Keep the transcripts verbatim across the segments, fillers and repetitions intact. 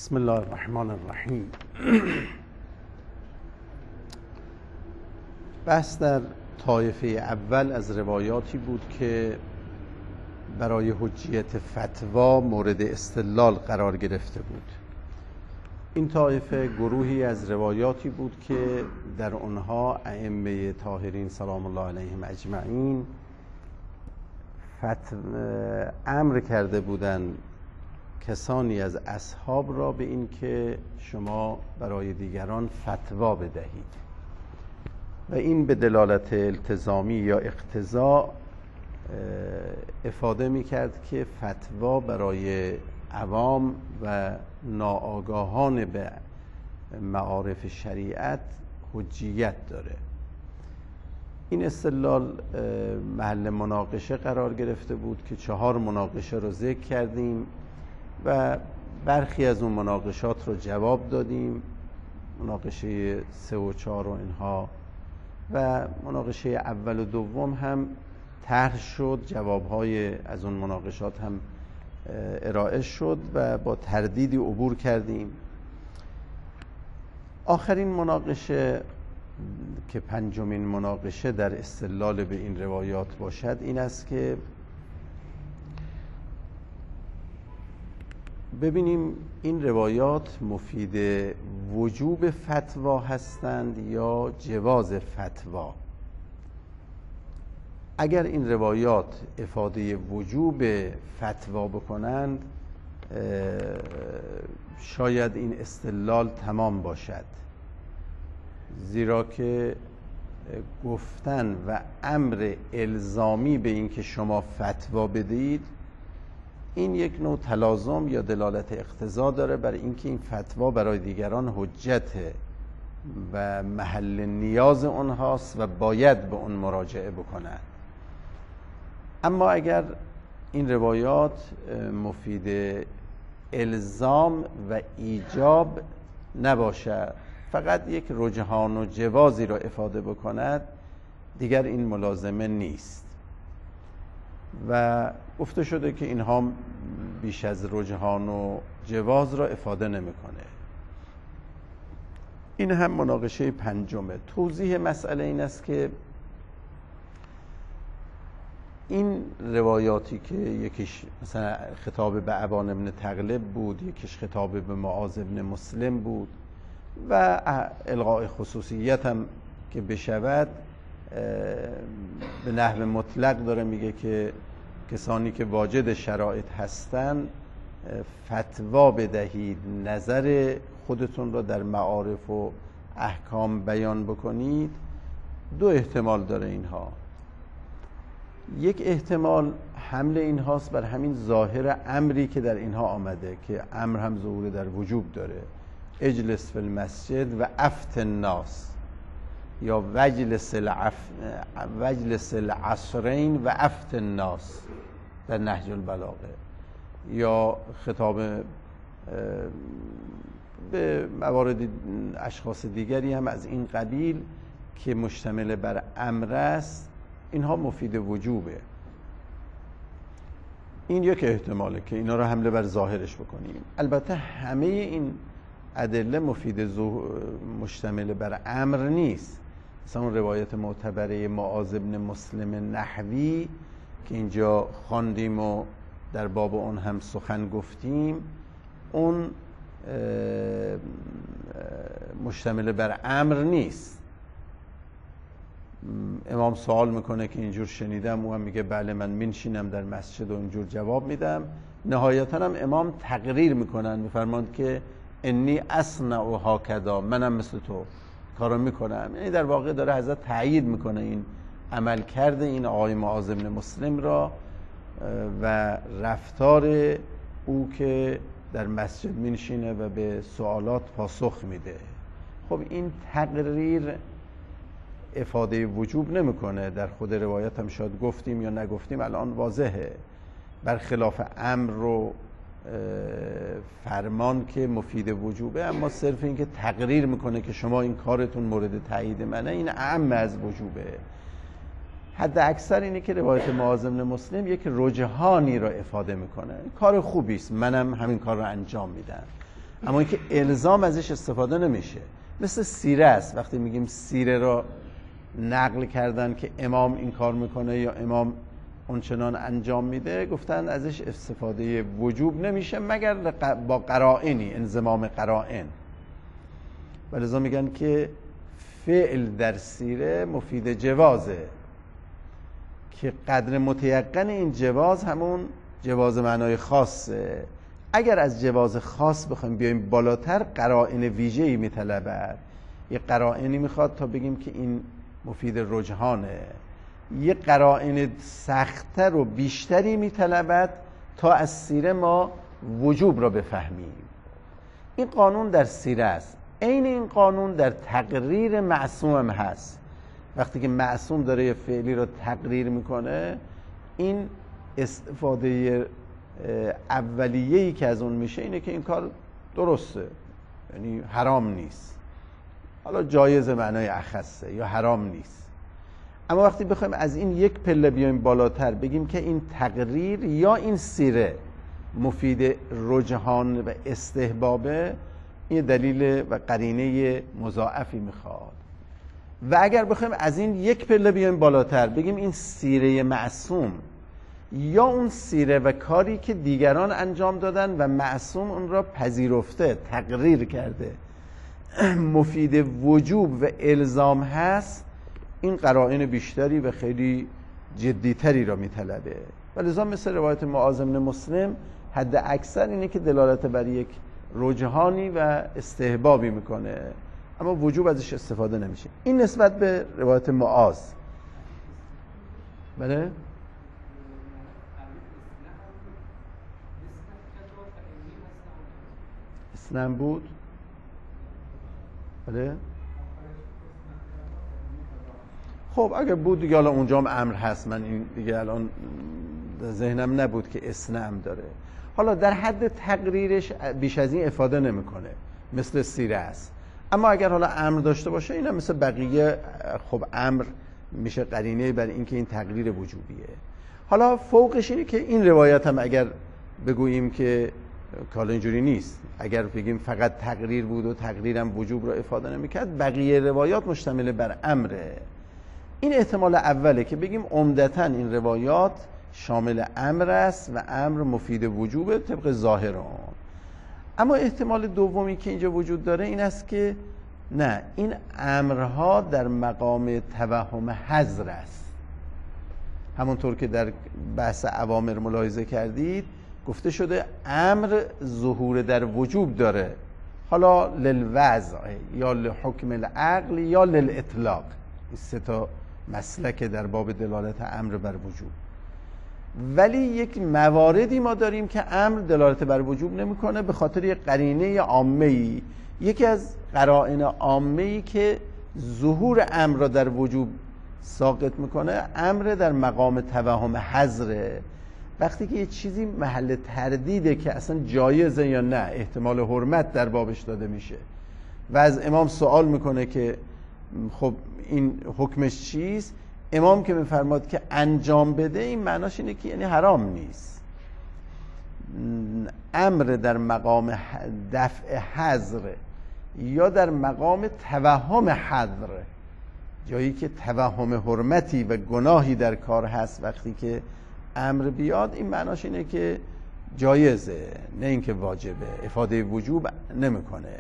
بسم الله الرحمن الرحیم. بحث در طایفه اول از روایاتی بود که برای حجیت فتوا مورد استدلال قرار گرفته بود. این طایفه گروهی از روایاتی بود که در آنها ائمه طاهرین سلام الله علیهم اجمعین فتو... امر کرده بودند کسانی از اصحاب را به این که شما برای دیگران فتوا بدهید و این به دلالت التزامی یا اقتضا افاده می کرد که فتوا برای عوام و ناآگاهان به معارف شریعت حجیت داره. این استدلال محل مناقشه قرار گرفته بود که چهار مناقشه رو ذکر کردیم و برخی از اون مناقشات رو جواب دادیم، مناقشه سه و چهار و اینها، و مناقشه اول و دوم هم طرح شد، جوابهای از اون مناقشات هم ارائه شد و با تردیدی عبور کردیم. آخرین مناقشه که پنجمین مناقشه در استدلال به این روایات باشد این است که ببینیم این روایات مفید وجوب فتوا هستند یا جواز فتوا. اگر این روایات افاده وجوب فتوا بکنند شاید این استدلال تمام باشد، زیرا که گفتن و امر الزامی به این که شما فتوا بدهید این یک نوع تلازم یا دلالت اقتضا داره بر اینکه این فتوا برای دیگران حجته و محل نیاز اونهاست و باید به اون مراجعه بکنند. اما اگر این روایات مفید الزام و ایجاب نباشد، فقط یک رجحان و جوازی را افاده بکند، دیگر این ملازمه نیست و گفته شده که اینها بیش از رجحان و جواز را افاده نمیکنه. این هم مناقشه پنجمه. توضیح مسئله این است که این روایاتی که یکیش مثلا خطاب به ابان ابن تغلب بود، یکیش خطاب به معاذ ابن مسلم بود و الغاء خصوصیت هم که بشود به نحو مطلق داره میگه که کسانی که واجد شرایط هستند فتوا بدهید، نظر خودتون را در معارف و احکام بیان بکنید. دو احتمال داره اینها. یک احتمال حمل اینهاست بر همین ظاهر امری که در اینها آمده که امر هم ظهور در وجوب داره، اجلس فی المسجد و افت الناس، یا وجلس العف... وجلس العصرین و افت الناس در نهج البلاغه، یا خطاب به موارد اشخاص دیگری هم از این قبیل که مشتمل بر امر است، اینها مفید وجوبه. این یک احتماله که اینا رو حمله بر ظاهرش بکنیم. البته همه این ادله مفید مشتمل بر امر نیست. مثلا روایت معتبره معاذ ابن مسلم نحوی که اینجا خواندیم و در باب اون هم سخن گفتیم، اون مشتمل بر امر نیست. امام سوال میکنه که اینجور شنیدم، او هم میگه بله من منشینم در مسجد و اینجور جواب میدم. نهایتا هم امام تقریر میکنن، میفرماند که انی اصنع هاکذا، منم مثل تو کارو میکنم. یعنی در واقع داره حضرت تأیید میکنه این عمل کرده این آقای معاذ بن مسلم را و رفتار او که در مسجد منشینه و به سوالات پاسخ میده. خب این تقریر افاده وجوب نمیکنه. در خود روایت هم شاید گفتیم یا نگفتیم، الان واضحه، برخلاف امر رو فرمان که مفید وجوبه، اما صرف این که تقریر میکنه که شما این کارتون مورد تایید منه، این اعم از وجوبه. حد اکثر اینه که روایت معاذ بن مسلم یک رجحانی را افاده میکنه، کار خوبی است، منم همین کار رو انجام میدم. اما اینکه الزام ازش استفاده نمیشه. مثل سیره است، وقتی میگیم سیره را نقل کردن که امام این کار میکنه یا امام اونچنان انجام میده، گفتن ازش استفاده وجوب نمیشه مگر با قرائنی، انضمام قرائن. ولذا میگن که فعل در سیره مفید جوازه، که قدر متیقن این جواز همون جواز معنای خاصه. اگر از جواز خاص بخوایم بیایم بالاتر، قرائن ویژه‌ای میطلبد. یه قرائنی میخواد تا بگیم که این مفید رجحانه، یه قرائن سخت‌تر و بیشتری میطلبد تا از سیره ما وجوب را بفهمیم. این قانون در سیره است. عین این قانون در تقریر معصوم هم هست. وقتی که معصوم داره یه فعلی رو تقریر میکنه، این استفاده اولیه‌ای که از اون میشه اینه که این کار درسته، یعنی حرام نیست. حالا جایز معنای اخصه یا حرام نیست. اما وقتی بخوایم از این یک پله بیایم بالاتر، بگیم که این تقریر یا این سیره مفید رجحان و استحبابه، این دلیل و قرینه مضاعفی میخواد. و اگر بخوایم از این یک پله بیایم بالاتر، بگیم این سیره معصوم یا اون سیره و کاری که دیگران انجام دادن و معصوم اون را پذیرفته، تقریر کرده، مفید وجوب و الزام هست، این قرائن بیشتری و خیلی جدیتری را میطلبه. ولذا مثل روایت معاذ بن مسلم، حد اکثر اینه که دلالت بر یک رجحانی و استحبابی میکنه، اما وجوب ازش استفاده نمیشه. این نسبت به روایت معاذ. بله؟ اسنم بود؟ بله؟ خب اگه بود دیگه الان اونجا هم امر هست، من این دیگه الان ذهنم نبود که اسنم داره. حالا در حد تقریرش بیش از این افاده نمیکنه، مثل سیره است. اما اگر حالا امر داشته باشه، اینم مثل بقیه خب امر میشه قرینه بر اینکه این تقریر وجوبیه. حالا فوقش اینه که این روایت هم اگر بگوییم که حالا اینجوری نیست، اگر بگیم فقط تقریر بود و تقریرم وجوب رو افاده نمیکرد، بقیه روایات مشتمل بر امره. این احتمال اوله که بگیم عمدتاً این روایات شامل امر است و امر مفید وجوبه طبق ظاهر اون. اما احتمال دومی که اینجا وجود داره این است که نه، این امرها در مقام توهم حظر است. همونطور که در بحث اوامر ملاحظه کردید، گفته شده امر ظهور در وجوب داره، حالا للوضع یا لحکم العقل یا للاطلاق. این سه تا مسلک در باب دلالت امر بر وجوب. ولی یک مواردی ما داریم که امر دلالت بر وجوب نمیکنه به خاطر یک قرینه عامه‌ای. یکی از قرائن عامه‌ای که ظهور امر را در وجوب ساقط میکنه، امر در مقام توهم حظره. وقتی که یه چیزی محل تردیده که اصلا جایزه یا نه، احتمال حرمت در بابش داده میشه و از امام سوال میکنه که خب این حکمش چیست، امام که میفرماد که انجام بده، این معناش اینه که یعنی حرام نیست. امر در مقام دفع حظر یا در مقام توهم حظر، جایی که توهم حرمتی و گناهی در کار هست، وقتی که امر بیاد، این معناش اینه که جایزه، نه اینکه واجبه، افاده وجوب نمیکنه.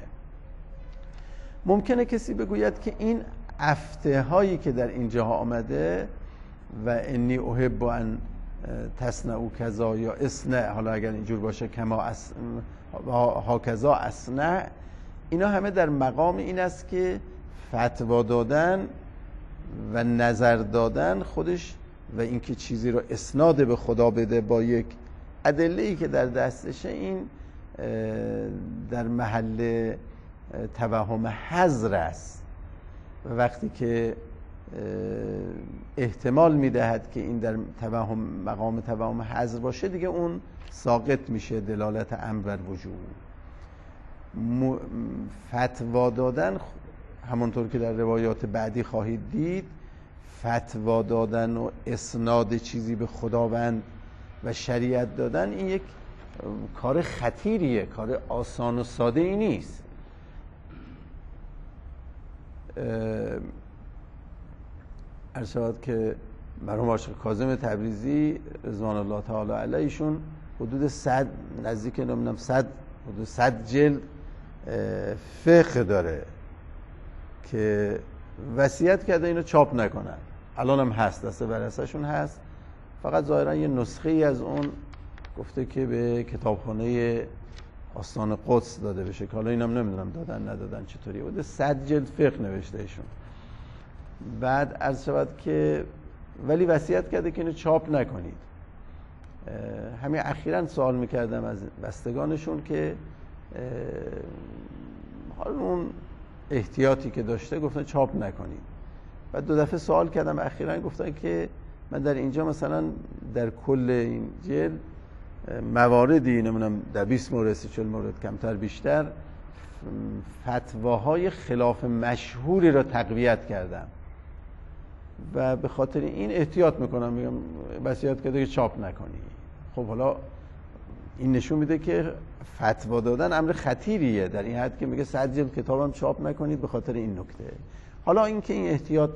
ممکنه کسی بگوید که این افته هایی که در اینجا آمده و انی احب ان تصنعوا کذا یا اصنع، حالا اگر اینجور باشه کما اس هاکذا اصنع، اینا همه در مقام این است که فتوا دادن و نظر دادن خودش و اینکه چیزی رو اسناد به خدا بده با یک ادله‌ای که در دستشه، این در محل توهم حظر است. و وقتی که احتمال میدهد که این در توهم مقام توهم حظر باشه، دیگه اون ساقط میشه دلالت امر بر وجوب. فتوا دادن همونطور که در روایات بعدی خواهید دید، فتوا دادن و اسناد چیزی به خداوند و شریعت دادن، این یک کار خطیریه، کار آسان و ساده ای نیست. عرض شود که مرحوم عاشق کاظم تبریزی رضوان الله تعالی علیه ایشون حدود صد نزدیک نمیدونم صد حدود صد جلد فقه داره که وصیت کرده اینو چاپ نکنن. الان هم هست، دسته بررسشون هست، فقط ظاهرا یه نسخه ای از اون گفته که به کتابخانه آستان قدس داده بشه که حالا اینم نمیدونم دادن ندادن چطوری. بوده صد جلد فقه نوشته ایشون. بعد عرض شود که ولی وصیت کرده که اینو چاپ نکنید. همین اخیراً سوال میکردم از بستگانشون که حالا اون احتیاطی که داشته گفتن چاپ نکنید. بعد دو دفعه سوال کردم اخیراً گفتن که من در اینجا مثلا در کل این جلد مواردی نمیدونم در بیست مورد سی چهل مورد کمتر بیشتر فتواهای خلاف مشهوری را تقویت کردم و به خاطر این احتیاط میکنم، میگم وصیت کرده که چاپ نکنی. خب حالا این نشون میده که فتوا دادن امر خطیریه، در این حد که میگه صد جلد کتابم چاپ نکنید به خاطر این نکته. حالا اینکه این احتیاط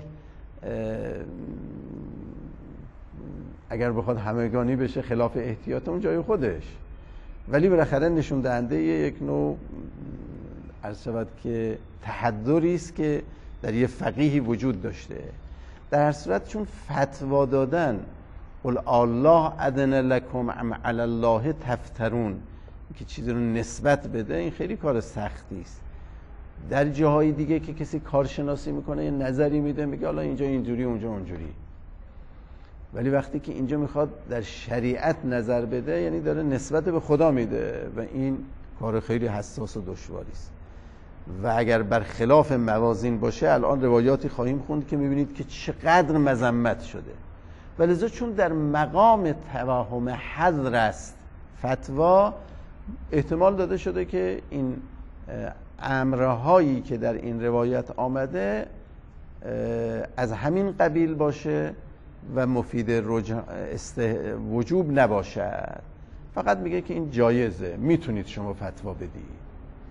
اگر بخواد همگانی بشه خلاف احتیاط اون جای خودش، ولی بالاخره نشون دهنده یک نوع عرض شود که تحضری است که در یه فقیهی وجود داشته. در هر صورت چون فتوا دادن قل الله اذن لکم ام علی الله تفترون که چیزی رو نسبت بده، این خیلی کار سختی است. در جاهای دیگه که کسی کارشناسی میکنه یه نظری میده میگه حالا اینجا اینجوری اونجا اونجوری، ولی وقتی که اینجا میخواد در شریعت نظر بده یعنی داره نسبت به خدا میده و این کار خیلی حساس و دشواری است. و اگر برخلاف موازین باشه الان روایاتی خواهیم خوند که میبینید که چقدر مذمت شده. ولذا چون در مقام توهم حظر است فتوا، احتمال داده شده که این امرهایی که در این روایت آمده از همین قبیل باشه و مفید استه... وجوب نباشد، فقط میگه که این جایزه، میتونید شما فتوا بدید.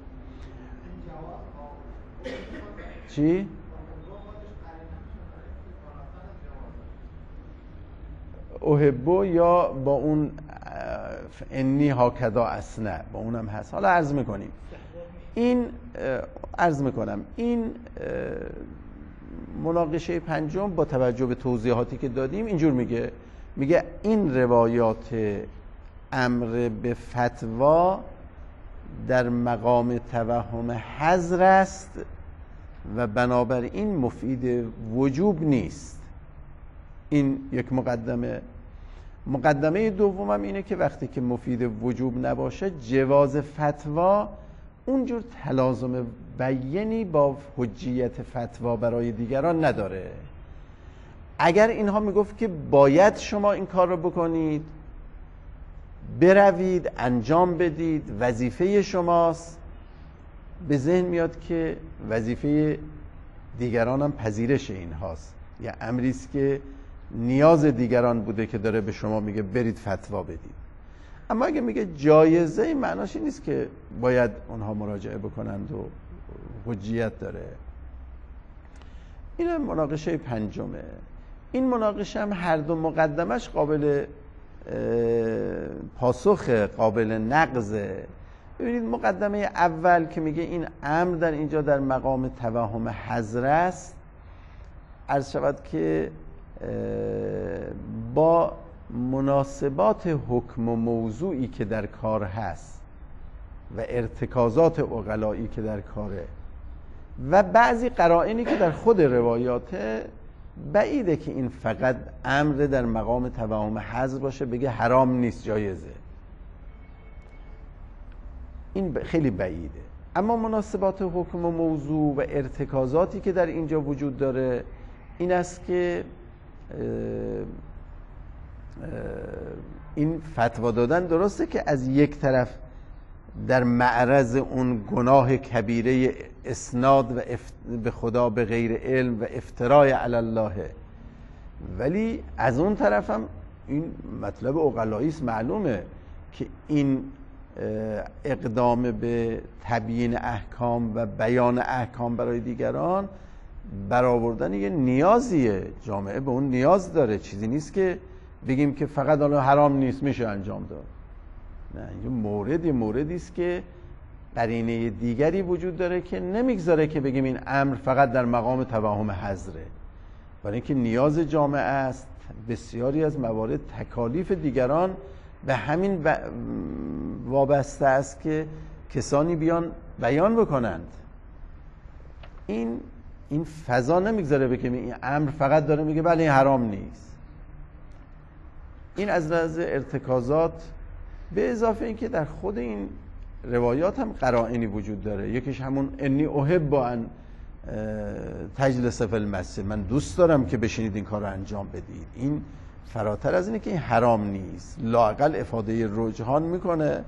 چی؟ اوهبو یا با اون انی هاکذا اسنع با اونم هست. حالا عرض میکنیم این عرض میکنم این مناقشه پنجم با توجه به توضیحاتی که دادیم اینجور میگه میگه این روایات امر به فتوا در مقام توهم حظر است و بنابراین مفید وجوب نیست. این یک مقدمه. مقدمه دومم اینه که وقتی که مفید وجوب نباشه جواز فتوا اونجور تلازم بیانی با حجیت فتوا برای دیگران نداره. اگر اینها میگفت که باید شما این کار رو بکنید، بروید انجام بدید، وظیفه شماست، به ذهن میاد که وظیفه دیگران هم پذیرش این هاست، یا امریست که نیاز دیگران بوده که داره به شما میگه برید فتوا بدید. اما اگه میگه جایزه، این معناش این نیست که باید اونها مراجعه بکنند و حجیت داره. این مناقشه پنجمه. این مناقشه هم هر دو مقدمش قابل پاسخ، قابل نقضه. ببینید مقدمه اول که میگه این امر در اینجا در مقام توهم حظر است، عرض شود که با مناسبات حکم و موضوعی که در کار هست و ارتکازات عقلایی که در کاره و بعضی قرائنی که در خود روایاته، بعیده که این فقط امر در مقام توهم حظر باشه بگه حرام نیست جایزه. این خیلی بعیده. اما مناسبات حکم و موضوع و ارتکازاتی که در اینجا وجود داره این است که این فتوا دادن درسته که از یک طرف در معرض اون گناه کبیره اسناد و به خدا به غیر علم و افتراء علی الله، ولی از اون طرف هم این مطلب عقلایی است. معلومه که این اقدام به تبیین احکام و بیان احکام برای دیگران برآوردن یه نیازیه. جامعه به اون نیاز داره، چیزی نیست که بگیم که فقط حالا حرام نیست میشه انجام داد. نه، یه مورد یه موردی است که قرینه دیگری وجود داره که نمیگذاره که بگیم این امر فقط در مقام توهم حظره، برای اینکه نیاز جامعه است. بسیاری از موارد تکالیف دیگران به همین وابسته است که کسانی بیان بیان بکنند. این این فضا نمیگذاره بگیم این امر فقط داره میگه بله این حرام نیست. این از لحاظ ارتکازات، به اضافه اینکه در خود این روایات هم قرائنی وجود داره. یکیش همون انی احب ان تجلس فی المسجد، من دوست دارم که بشینید این کار رو انجام بدید. این فراتر از اینه که این حرام نیست، لااقل افاده رجحان میکنه.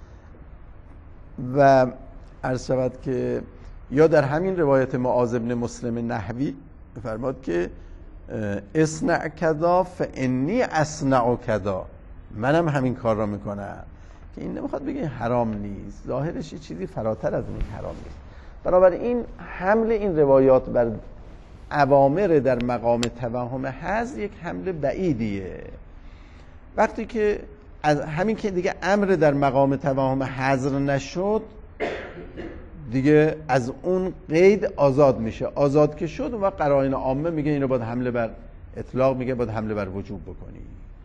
و عرض شود که یا در همین روایت معاذ بن مسلم نحوی فرماد که اصنع کذا فانی اصنع کذا، منم همین کار را میکنم، که این نمیخواد بگه حرام نیست، ظاهرش یه چیزی فراتر از این حرام نیست. بنابراین حمل این روایات بر اوامر در مقام توهم حظر یک حمل بعیدیه. وقتی که از همین که دیگه امر در مقام توهم حظر نشد، دیگه از اون قید آزاد میشه. آزاد که شد و قرائن عامه میگه اینو باید حمله بر اطلاق، میگه باید حمله بر وجوب بکنی.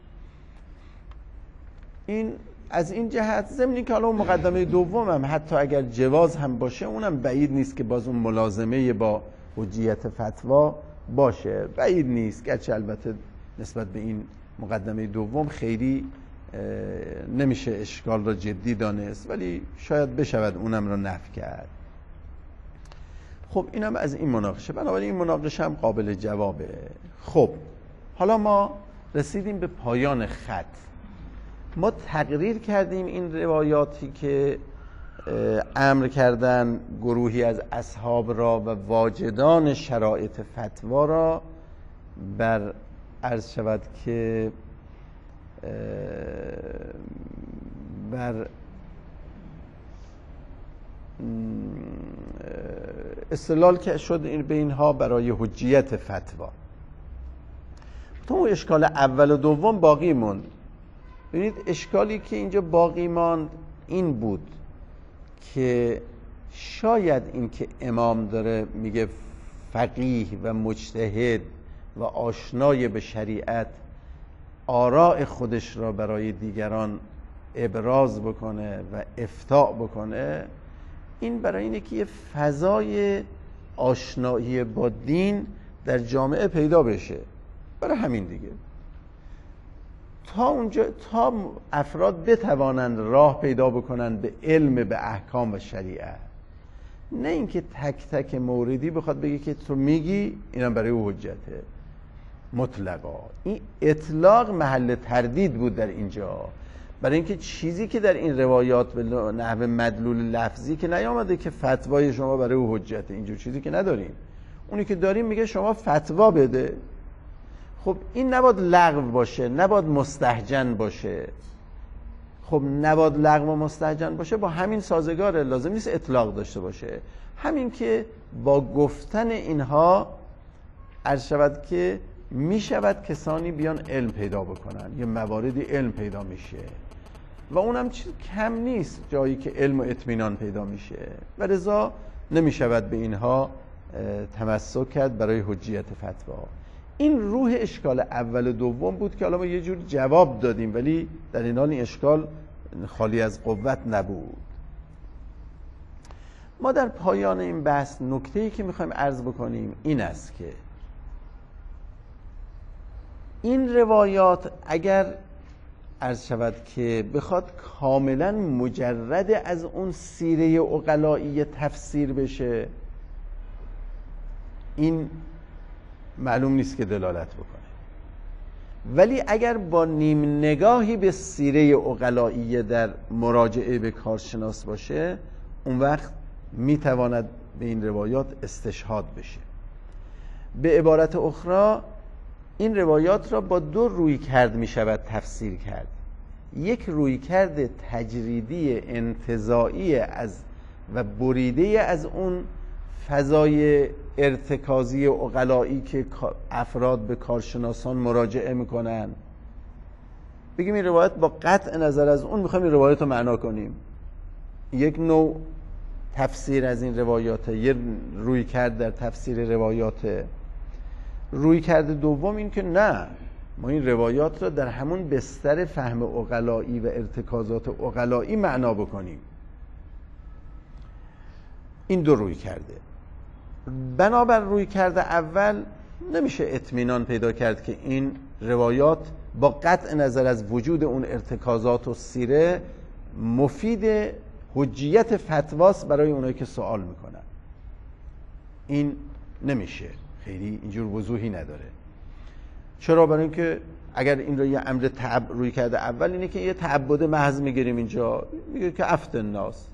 این از این جهت، ضمن که حالا اون مقدمه دوم هم حتی اگر جواز هم باشه، اونم بعید نیست که باز اون ملازمه با حجیت فتوا باشه، بعید نیست. گرچه البته نسبت به این مقدمه دوم خیلی نمیشه اشکال را جدی دانست، ولی شاید بشود اونم را نفی کرد. خب اینم از این مناقشه. بنابراین این مناقشه هم قابل جوابه. خب حالا ما رسیدیم به پایان خط. ما تقریر کردیم این روایاتی که امر کردن گروهی از اصحاب را و واجدان شرایط فتوا را بر عرض شود که بر استدلال که شد به اینها برای حجیت فتوا. تو اون اشکال اول و دوم باقی موند. ببینید اشکالی که اینجا باقی ماند این بود که شاید این که امام داره میگه فقیه و مجتهد و آشنای به شریعت آراء خودش را برای دیگران ابراز بکنه و افتاء بکنه، این برای اینه که یه فضای آشنایی با دین در جامعه پیدا بشه. برای همین دیگه تا اونجا تا افراد بتوانند راه پیدا بکنند به علم به احکام و شریعت، نه اینکه تک تک موردی بخواد بگه که تو میگی اینم برای او حجته مطلقا. این اطلاق محل تردید بود در اینجا، برای اینکه چیزی که در این روایات به نحو مدلول لفظی که نیامده که فتوای شما برای او حجته، اینجور چیزی که نداریم. اونی که داریم میگه شما فتوا بده. خب این نباید لغو باشه، نباید مستهجن باشه. خب نباید لغو و مستهجن باشه، با همین سازگاره، لازم نیست اطلاق داشته باشه. همین که با گفتن اینها عرض شود که می شود کسانی بیان علم پیدا بکنن، یه مواردی علم پیدا میشه و اونم چیز کم نیست، جایی که علم و اطمینان پیدا میشه و لذا نمی شود به اینها تمسک کرد برای حجیت فتوا. این روح اشکال اول و دوم بود که حالا ما یه جور جواب دادیم، ولی در این حال این اشکال خالی از قوت نبود. ما در پایان این بحث نکته‌ای که میخوایم عرض بکنیم این است که این روایات اگر عرض شود که بخواد کاملا مجرد از اون سیره عقلایی تفسیر بشه، این معلوم نیست که دلالت بکنه. ولی اگر با نیم نگاهی به سیره عقلایی در مراجعه به کارشناس باشه، اون وقت میتواند به این روایات استشهاد بشه. به عبارت اخرى این روایات را با دو روی کرد می شود تفسیر کرد. یک رویکرد تجریدی انتزاعی از و بریده از اون فضای ارتکازی عقلایی که افراد به کارشناسان مراجعه میکنن. بگیم این روایت با قطع نظر از اون میخوایم این روایت رو معنا کنیم، یک نوع تفسیر از این روایاته، یه روی کرد در تفسیر روایاته. روی کرد دوم این که نه، ما این روایات رو در همون بستر فهم عقلایی و ارتکازات عقلایی معنا بکنیم. این دو روی کرده. بنابر روی کرده اول نمیشه اطمینان پیدا کرد که این روایات با قطع نظر از وجود اون ارتکازات و سیره مفید حجیت فتواست برای اونایی که سوال میکنن. این نمیشه، خیلی اینجور وضوحی نداره. چرا؟ برای اینکه اگر این رو یه امر تعب روی کرده اول اینه که یه تعبد محض میگیریم اینجا، میگه که افت الناس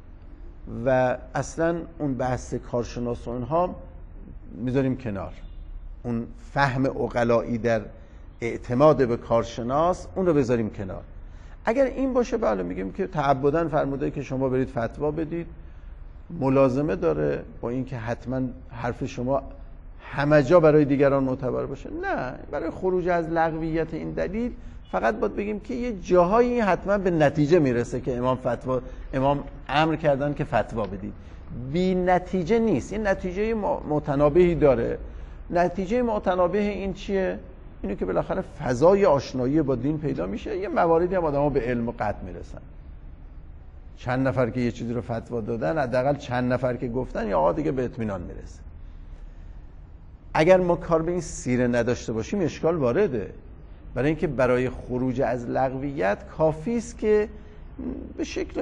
و اصلا اون بحث کارشناس و اونها میذاریم کنار، اون فهم عقلایی در اعتماد به کارشناس اون رو بذاریم کنار. اگر این باشه بله میگیم که تعبداً فرموده که شما برید فتوا بدید، ملازمه داره با اینکه حتما حرف شما همه جا برای دیگران معتبر باشه. نه، برای خروج از لغویت این دلیل فقط باید بگیم که یه جاهایی حتما به نتیجه میرسه که امام فتوا امام امر کردن که فتوا بدید، بی نتیجه نیست. این نتیجه متنابهی داره. نتیجه متنابه این چیه؟ اینه که بالاخره فضای آشنایی با دین پیدا میشه، یه مواردی هم آدم‌ها به علم و قطع میرسن. چند نفر که یه چیزی رو فتوا دادن، حداقل چند نفر که گفتن، یا آقا دیگه به اطمینان میرسه. اگر ما کار به این سیره نداشته باشیم اشکال وارده، برای اینکه برای خروج از لغویت کافی است که به شکل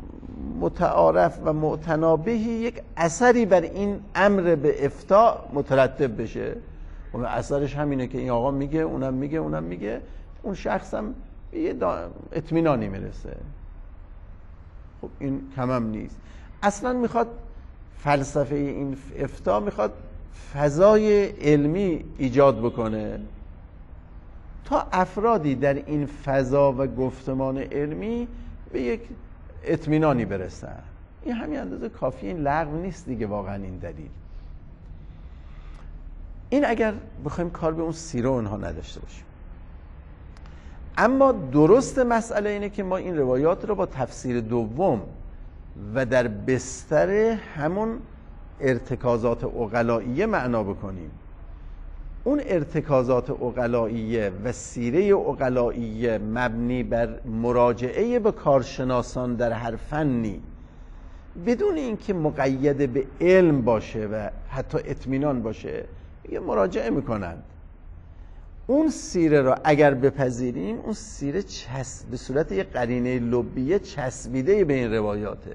متعارف و متنابهی یک اثری بر این امر به افتاء مترتب بشه. اون اثرش همینه که این آقا میگه، اونم میگه، اونم میگه، اون شخص هم به یه اطمینانی میرسه. خب این کمم نیست. اصلا میخواد فلسفه این افتاء میخواد فضای علمی ایجاد بکنه تا افرادی در این فضا و گفتمان علمی به یک اطمینانی برسن. این همین اندازه کافی، این لغو نیست دیگه واقعا این دلیل. این اگر بخوایم کار به اون سیره اونها نداشته باشیم. اما درست مسئله اینه که ما این روایات رو با تفسیر دوم و در بستر همون ارتکازات عقلائیه معنا بکنیم. اون ارتکازات عقلائیه و سیره عقلائیه مبنی بر مراجعه به کارشناسان در هر فنی بدون اینکه مقید به علم باشه و حتی اطمینان باشه یه مراجعه میکنند. اون سیره را اگر بپذیریم، اون سیره چسب به صورت یه قرینه لبیه چسبیده به این روایاته.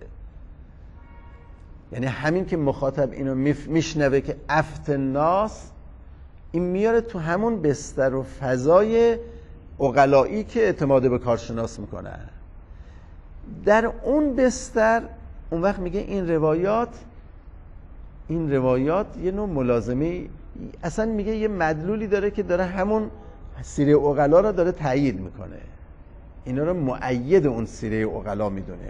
یعنی همین که مخاطب اینو میشنوه که افت الناس، این میاره تو همون بستر و فضای عقلایی که اعتماد به کارشناس میکنن. در اون بستر اون وقت میگه این روایات این روایات یه نوع ملازمه، اصلا میگه یه مدلولی داره که داره همون سیره عقلا رو داره تأیید میکنه، اینا رو مؤید اون سیره عقلا میدونه.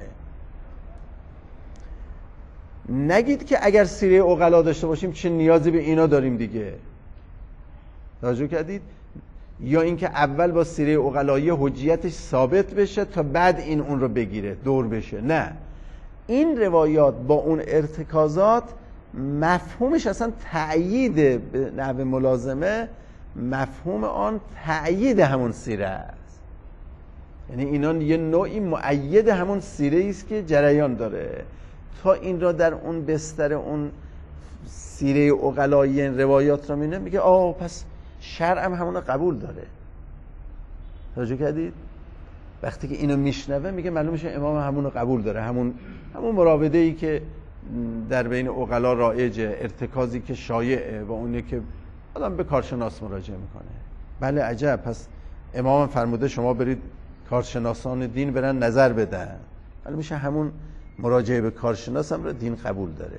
نگید که اگر سیره عقلا داشته باشیم چه نیازی به اینا داریم دیگه. توجه کردید؟ یا اینکه اول با سیره عقلایی حجیتش ثابت بشه تا بعد این اون رو بگیره، دور بشه. نه، این روایات با اون ارتکازات مفهومش اصلا تأیید به نحو ملازمه، مفهوم آن تأیید همون سیره است. یعنی اینا یه نوعی مؤید همون سیره است که جریان داره تا این را در اون بستر اون سیره عقلایی این روایات رو میبینه، میگه آه پس شرع هم همون رو قبول داره. توجه کردید؟ وقتی که اینو میشنوه میگه معلوم میشه امام همون رو قبول داره، همون همون مراوده ای که در بین عقلا رایجه، ارتکازی که شایعه و اونی که آدم به کارشناس مراجعه میکنه. بله عجب، پس امام فرموده شما برید کارشناسان دین برن نظر بدن، معلوم میشه همون مراجعه به کارشناس هم رو دین قبول داره.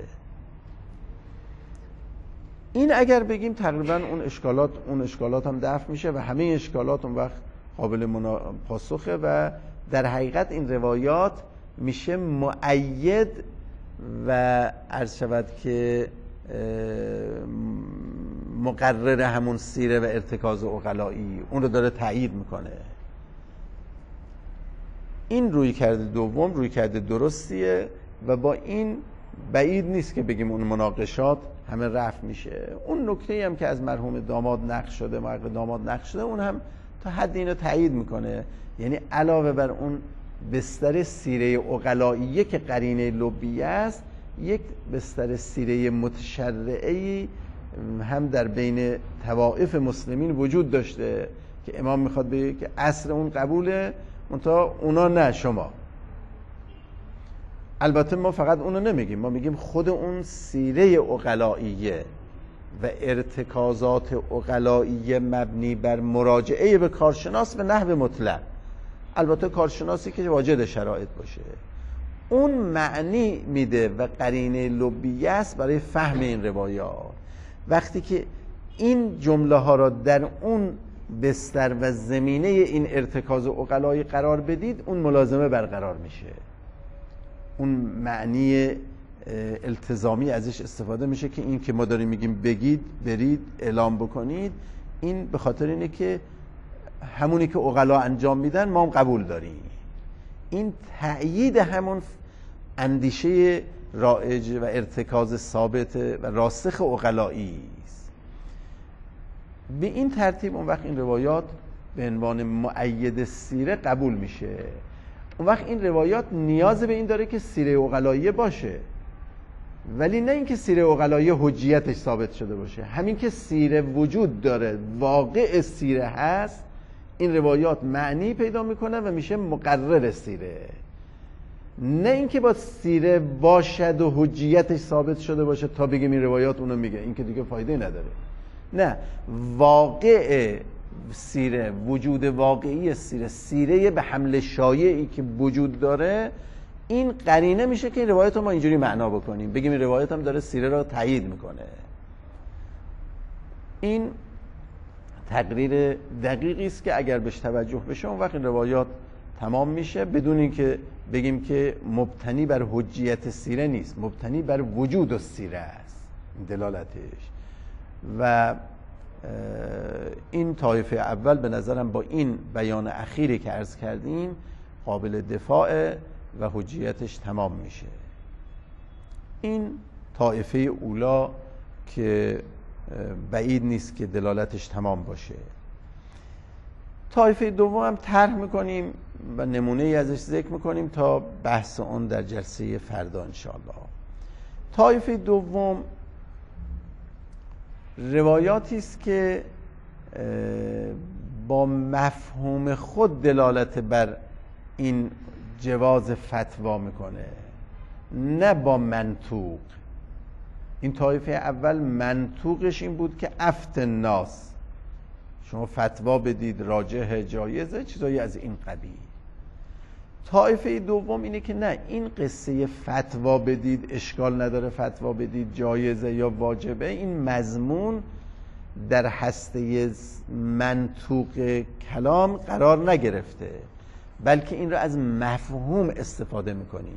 این اگر بگیم تقریبا اون اشکالات اون اشکالات هم دفع میشه و همه اشکالات اون وقت قابل منا... پاسخه و در حقیقت این روایات میشه مؤید و عرض شود که مقرر همون سیره و ارتکاز عقلایی اون رو داره تایید میکنه. این روی کرده دوم روی کرده درستیه و با این بعید نیست که بگیم اون مناقشات همه رفع میشه. اون نکته‌ای هم که از مرحوم داماد نقل شده محقق داماد نقل شده اون هم تا حد اینو تایید میکنه، یعنی علاوه بر اون بستر سیره عقلاییه که قرینه لبیه است، یک بستر سیره متشرعی هم در بین طوائف مسلمین وجود داشته که امام میخواد بگه که اصل اون قبوله منتها اونا نه شما. البته ما فقط اونو نمیگیم، ما میگیم خود اون سیره عقلاییه و ارتکازات عقلاییه مبنی بر مراجعه به کارشناس و نحو مطلق، البته کارشناسی که واجد شرایط باشه، اون معنی میده و قرینه لبیه است برای فهم این روایات. وقتی که این جمله ها را در اون بستر و زمینه این ارتکاز عقلایی قرار بدید، اون ملازمه برقرار میشه، اون معنی التزامی ازش استفاده میشه که این که ما داریم میگیم بگید، برید، اعلام بکنید، این به خاطر اینه که همونی که عقلا انجام میدن ما هم قبول داریم. این تأیید همون اندیشه رایج و ارتکاز ثابت و راسخ عقلایی است. به این ترتیب اون وقت این روایات به عنوان مؤید سیره قبول میشه. اون وقت این روایات نیاز به این داره که سیره عقلایی باشه، ولی نه اینکه سیره عقلایی حجیتش ثابت شده باشه. همین که سیره وجود داره، واقع سیره هست، این روایات معنی پیدا میکنه و میشه مقرر سیره. نه اینکه با سیره باشد و حجیتش ثابت شده باشه تا بگیم این روایات اونو میگه، این که دیگه فایده نداره. نه، واقع سیره، وجود واقعی سیره، سیره به حمل شایعی که وجود داره، این قرینه میشه که این روایت رو ما اینجوری معنا بکنیم، بگیم این روایت هم داره سیره را تایید میکنه. این تقریر دقیقی است که اگر بهش توجه بشه اون وقت این روایات تمام میشه، بدون اینکه بگیم که مبتنی بر حجیت سیره نیست، مبتنی بر وجود و سیره است دلالتش. و این طایفه اول به نظرم با این بیان اخیری که عرض کردیم قابل دفاع و حجیتش تمام میشه. این طایفه اولا که بعید نیست که دلالتش تمام باشه. طایفه دوم هم طرح میکنیم و نمونه ای ازش ذکر میکنیم تا بحث اون در جلسه فردا انشاءالله. طایفه دوم روایاتی است که با مفهوم خود دلالت بر این جواز فتوا میکنه، نه با منطوق. این طایفه اول منطوقش این بود که افت الناس، شما فتوا بدید راجح جایزه، چیزایی از این قبیل. طایفه دوم اینه که نه، این قصه فتوا بدید اشکال نداره، فتوا بدید جایزه یا واجبه، این مضمون در هسته منطوق کلام قرار نگرفته، بلکه این رو از مفهوم استفاده میکنی.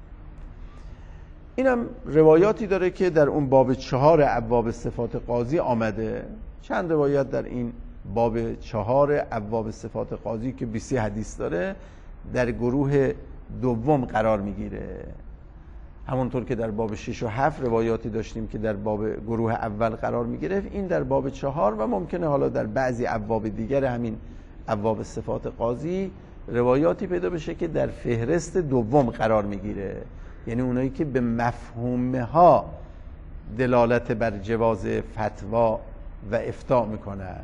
اینم روایاتی داره که در اون باب چهار ابواب صفات قاضی آمده. چند روایت در این باب چهار ابواب صفات قاضی که بیست حدیث داره در گروه دوم قرار میگیره، همونطور که در باب شش و هفت روایاتی داشتیم که در باب گروه اول قرار میگیره، این در باب چهار و ممکنه حالا در بعضی ابواب دیگر همین ابواب صفات قاضی روایاتی پیدا بشه که در فهرست دوم قرار میگیره، یعنی اونایی که به مفهومها دلالت بر جواز فتوا و افتاء میکنن.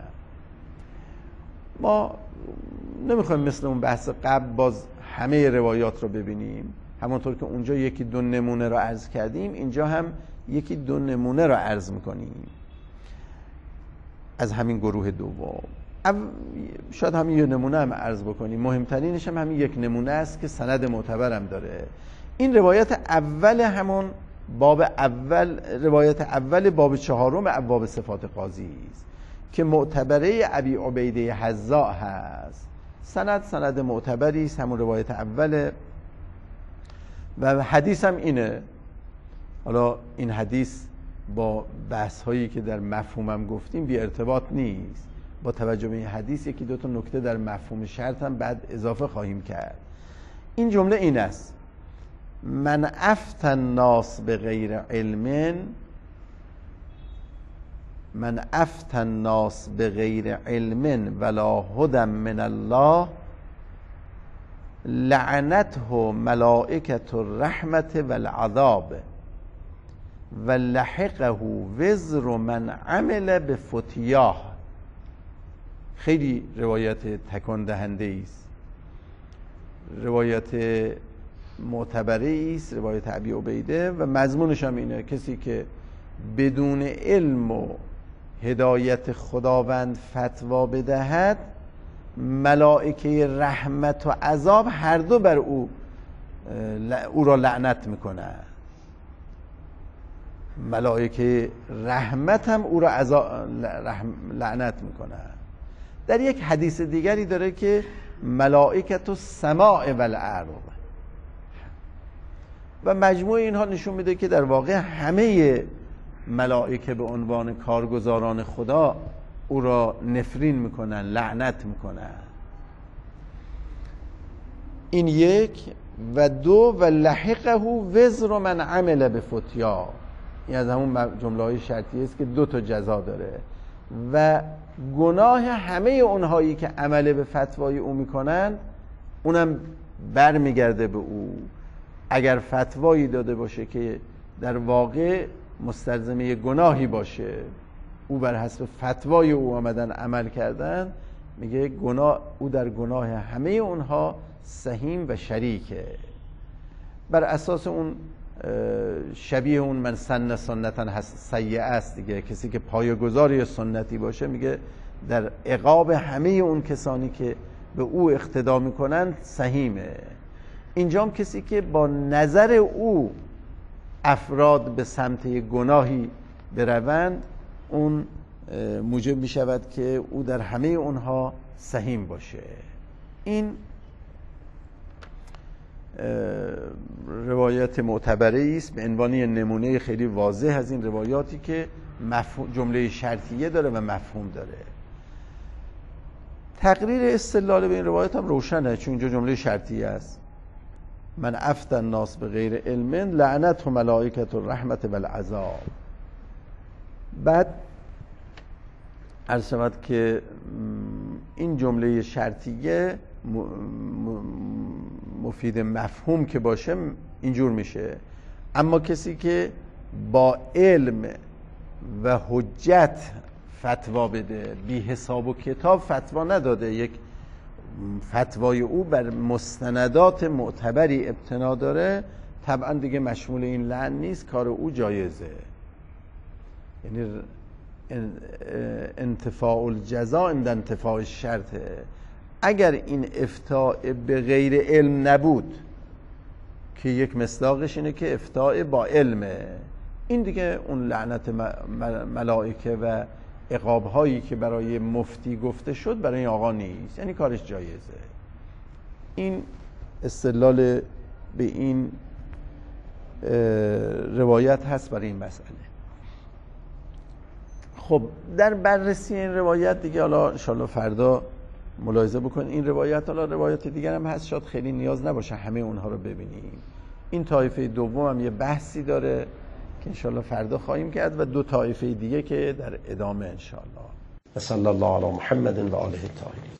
ما نمیخوایم مثل اون بحث قبل باز همه روایات رو ببینیم، همونطور که اونجا یکی دو نمونه رو عرض کردیم، اینجا هم یکی دو نمونه رو عرض میکنیم از همین گروه دوم. شاید همین یه نمونه هم عرض بکنیم، مهمترینش هم همین یک نمونه است که سند معتبرم داره. این روایت اول همون باب اول، روایت اول باب چهارم ابواب صفات قاضی است که معتبره ابی عبیده حذاء هست سند سند معتبری است، همون روایت اوله و حدیث هم اینه. حالا این حدیث با بحث هایی که در مفهومم گفتیم بی ارتباط نیست. با توجه به این حدیث یکی دو تا نکته در مفهوم شرط هم بعد اضافه خواهیم کرد. این جمله این است: من افتى الناس بغیر علم من افتى الناس بغیر علم ولا هدى من الله لعنته ملائکة الرحمة والعذاب و لحقه وزر من عمل بفتیاه. خیلی روایت تکان دهنده است، روایت معتبره است، روایت ابی عبیده و مضمونش هم اینه: کسی که بدون علم و هدایت خداوند فتوا بدهد، ملائکه رحمت و عذاب هر دو بر او او را لعنت میکنه. ملائکه رحمت هم او را عذاب لعنت میکنه. در یک حدیث دیگری داره که ملائکت السماء والارض و مجموع اینها نشون میده که در واقع همه ملائکه به عنوان کارگزاران خدا او را نفرین میکنن، لعنت میکنن. این یک. و دو و لحقه وزر من عمل بفتیا، این از همون جمله های شرطی است که دو تا جزا داره و گناه همه اونهایی که عمل به فتوای او میکنن اونم بر میگرده به او. اگر فتوایی داده باشه که در واقع مستلزمه گناهی باشه، او بر حسب فتوای او آمدن عمل کردن، میگه گناه او در گناه همه اونها سهیم و شریکه. بر اساس اون شبیه اون من سن سنتا سیئه است دیگه. کسی که پایه‌گذاری سنتی باشه میگه در عقاب همه اون کسانی که به او اقتدا میکنن سهیمه. اینجام کسی که با نظر او افراد به سمت گناهی بروند، اون موجب میشود که او در همه اونها سهیم باشه. این روایت معتبره است به عنوان نمونه خیلی واضح از این روایاتی که مفهوم جمله شرطیه داره و مفهوم داره. تقریر استدلال به این روایت هم روشنه، چون اینجا جمله شرطیه است: من افتى الناس بغیر علم لعنته ملائکة الرحمة والعذاب. بعد عرض شود که این جمله شرطیه مفید مفهوم که باشه اینجور میشه: اما کسی که با علم و حجت فتوا بده، بی حساب و کتاب فتوا نداده، یک فتوای او بر مستندات معتبری ابتنا داره، طبعا دیگه مشمول این لعن نیست، کار او جایزه. یعنی انتفاع الجزا عند انتفاع الشرطه. اگر این افتاء به غیر علم نبود که یک مصداقش اینه که افتاء با علمه، این دیگه اون لعنت ملائکه و عقاب هایی که برای مفتی گفته شد برای این آقا نیست، یعنی کارش جایزه. این استدلال به این روایت هست برای این مسئله. خب در بررسی این روایت دیگه حالا انشاءالله فردا ملاحظه بکنید. این روایت حالا روایت دیگر هم هست، شاید خیلی نیاز نباشه همه اونها رو ببینیم. این طایفه دوم هم یه بحثی داره که انشاءالله فردا خواهیم کرد و دو طایفه دیگه که در ادامه انشاءالله. صلی الله علی محمد و آله الطاهرین.